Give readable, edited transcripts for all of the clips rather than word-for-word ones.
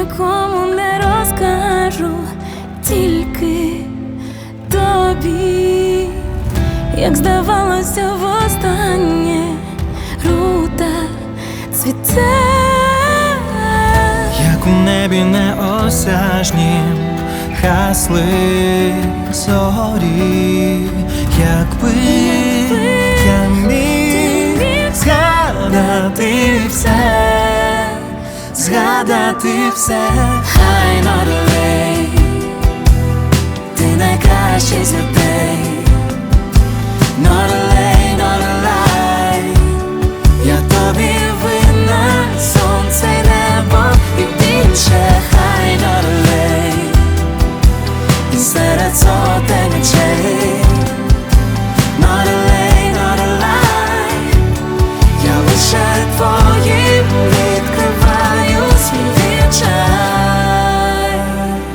нікому не розкажу, тільки тобі. Як здавалося востаннє, рута цвіте, як у небі неосяжнім гасли зорі, якби я міг згадати все, згадати все. Хай Норвей, ти найкращий з людей. Норвей, Норвей, я тобі винна, сонце й небо і більше. Хай Норвей, і серед сотень очей. Норвей, Норвей, я лише твоїм відкриваю свій відчай.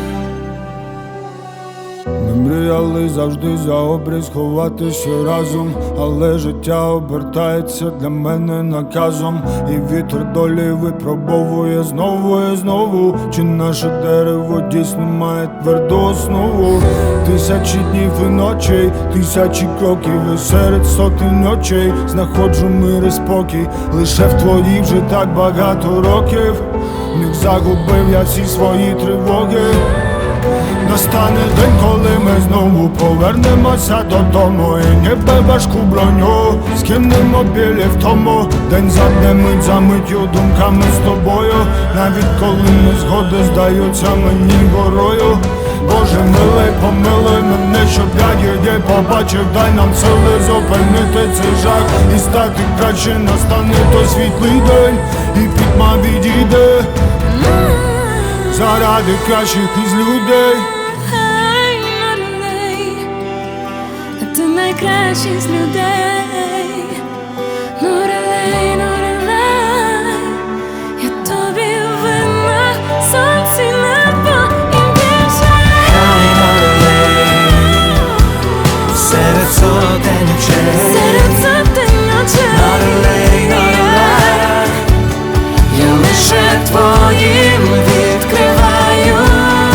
Ми мріяли завжди за образ ховатися разом, але життя обертається для мене наказом, і вітер долі випробовує знову і знову, чи наше дерево дійсно має тверду основу. Тисячі днів і ночей, тисячі кроків, і серед сотень очей знаходжу мир і спокій. Лише в твоїй вже так багато років, в них загубив я всі свої тривоги. Настане день, коли ми знову повернемося додому, і ніби важку броню скинемо білі втому. День за днем, мить за миттю, думками з тобою, навіть коли незгоди здаються мені горою. Боже милий, помилуй мене, щоб я її побачив. Дай нам сили зупинити цей жах і стати краще. Настане той світлий день, і пітьма відійде заради кращих із людей. Хай Норвей, ти найкращий з людей. Норвей, Норвей, я тобі винна, сонце й небо і більше. Хай Норвей, серед сотень очей. Серед сотень очей. Норвей, Норвей, Я лише твоїм відкриваю.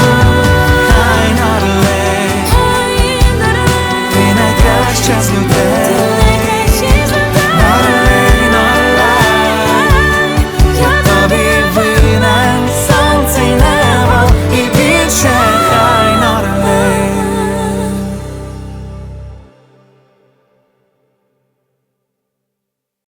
Хай Норвей, Хай Норвей, ти найкраща з людей.